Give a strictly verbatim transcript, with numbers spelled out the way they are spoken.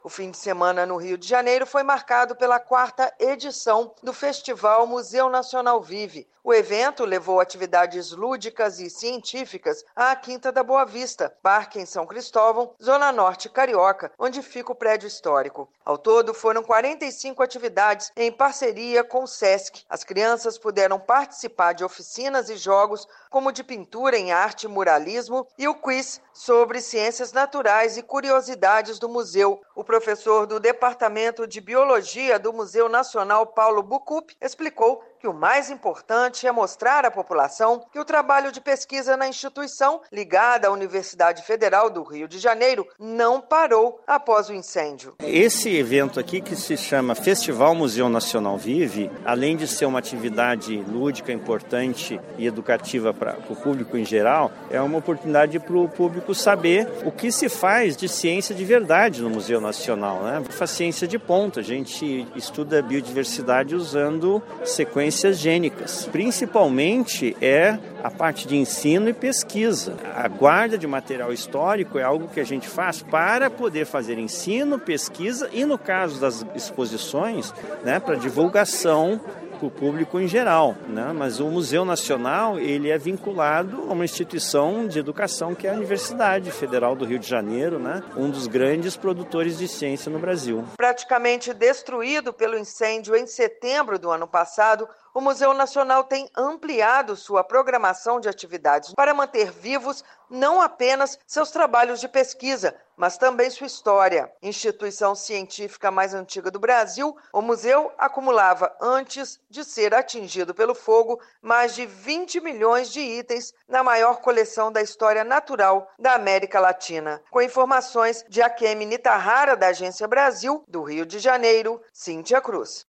O fim de semana no Rio de Janeiro foi marcado pela quarta edição do Festival Museu Nacional Vive. O evento levou atividades lúdicas e científicas à Quinta da Boa Vista, Parque em São Cristóvão, Zona Norte Carioca, onde fica o prédio histórico. Ao todo, foram quarenta e cinco atividades em parceria com o SESC. As crianças puderam participar de oficinas e jogos, como de pintura em arte e muralismo, e o quiz sobre ciências naturais e curiosidades do museu. O professor do Departamento de Biologia do Museu Nacional, Paulo Bucup, explicou que o mais importante é mostrar à população que o trabalho de pesquisa na instituição, ligada à Universidade Federal do Rio de Janeiro, não parou após o incêndio. Esse evento aqui, que se chama Festival Museu Nacional Vive, além de ser uma atividade lúdica importante e educativa para o público em geral, é uma oportunidade para o público saber o que se faz de ciência de verdade no Museu Nacional, né? Faz ciência de ponta, a gente estuda biodiversidade usando sequências gênicas. Principalmente é a parte de ensino e pesquisa. A guarda de material histórico é algo que a gente faz para poder fazer ensino, pesquisa e, no caso das exposições, né, para divulgação para o público em geral, né? Mas o Museu Nacional, ele é vinculado a uma instituição de educação que é a Universidade Federal do Rio de Janeiro, né? Um dos grandes produtores de ciência no Brasil. Praticamente destruído pelo incêndio em setembro do ano passado, o Museu Nacional tem ampliado sua programação de atividades para manter vivos não apenas seus trabalhos de pesquisa, mas também sua história. Instituição científica mais antiga do Brasil, o museu acumulava, antes de ser atingido pelo fogo, mais de vinte milhões de itens na maior coleção da história natural da América Latina. Com informações de Akemi Nitahara, da Agência Brasil, do Rio de Janeiro, Cíntia Cruz.